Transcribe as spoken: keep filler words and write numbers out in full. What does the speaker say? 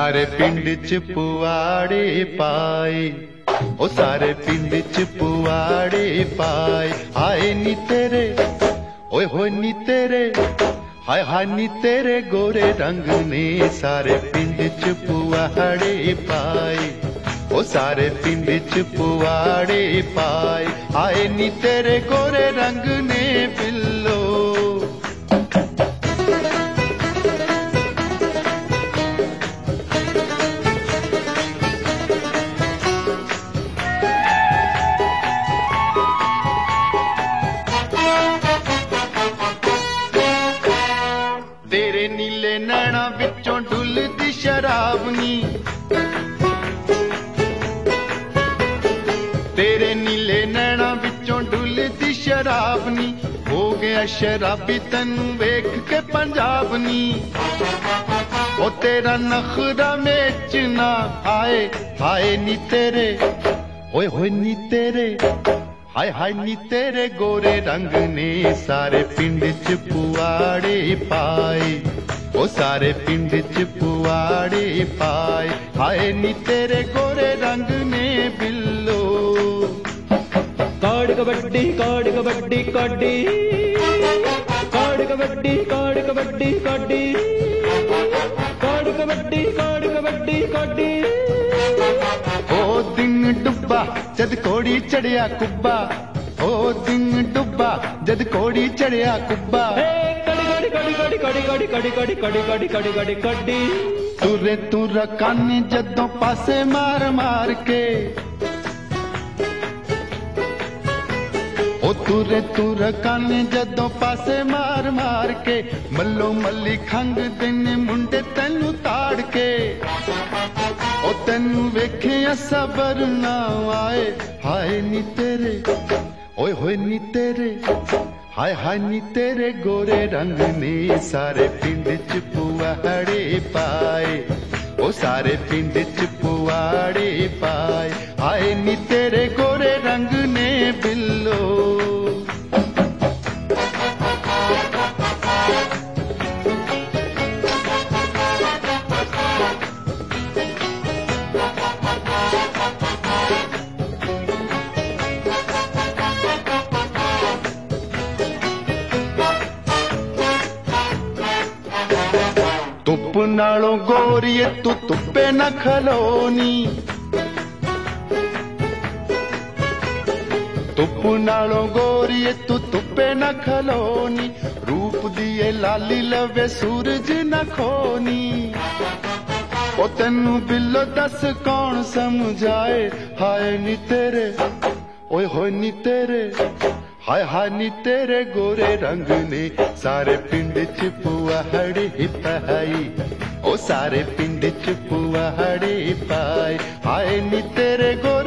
सारे पिंड च पुआड़े पाए, ओ सारे पिंड च पुआड़े पाए। आए नी तेरे ओए होए नी तेरे, हाय हाय नी तेरे गोरे रंग ने सारे पिंड च पुआड़े पाए, ओ सारे पिंड च पुआड़े पाए। आए नी तेरे गोरे रंग ने बिल्लो। तेरे नीले नैना विचों डुलदी शराब नी, तेरे नीले नैना विचों डुलदी शराब नी। हो गया शराबी तैनू वेख के पंजाब नी। ओ तेरा नखरा मेचना आए हाय नी तेरे, ओए होए नी तेरे, हाय हाय नी तेरे गोरे रंग ने सारे पिंड च पुआड़े पाए, ओ सारे पिंड च पुआड़े पाए। हाय नी तेरे गोरे रंग ने बिल्लो। काड़ कबड्डी काड़ कबड्डी काडी, काड़ कबड्डी काड़ कबड्डी काडी, काड़ कबड्डी काड़ कबड्डी काडी। ओ दिन डुब्बा जद कोड़ी चढ़िया कुब्बा, ओ दिन डुब्बा जद कोड़ी चढ़िया कुब्बा। कड़ी कड़ी कड़ी कड़ी कड़ी कड़ी कड़ी कड़ी कड़ी कड़ी कड़ी कड़ी। तुरे तुर कानी जदों पासे मार मार के, ओ तुरे तुर कानी जदों पासे मार मार के। मल्लो मल्ली खंग दिन मुंडे तैनू ताड़ के, ओ तैनू वेखिया सबर ना आए हाय नी तेरे, ओए होए नी तेरे, हाय हाय नी तेरे गोरे रंग ने सारे पिंड च पुआड़े पाए, ओ सारे पिंड च पुआड़े पाए। हाय नी तेरे गोरे रंग ने बिल्लो। धुप नालों गोरिए तू धुप्पे न खलोनी, धुप नालों गोरिए तू धुप्पे न खलोनी। रूप दिए लाली लवे सूरज न खोनी, ओ तैनू बिल्लो दस कौन समझाए हाय नी तेरे, ओए होए नी तेरे, हाय हाय नी तेरे गोरे रंग ने सारे पिंड च पुआड़े पाई, ओ सारे पिंड च पुआड़े पाए। हाय नी तेरे गोरे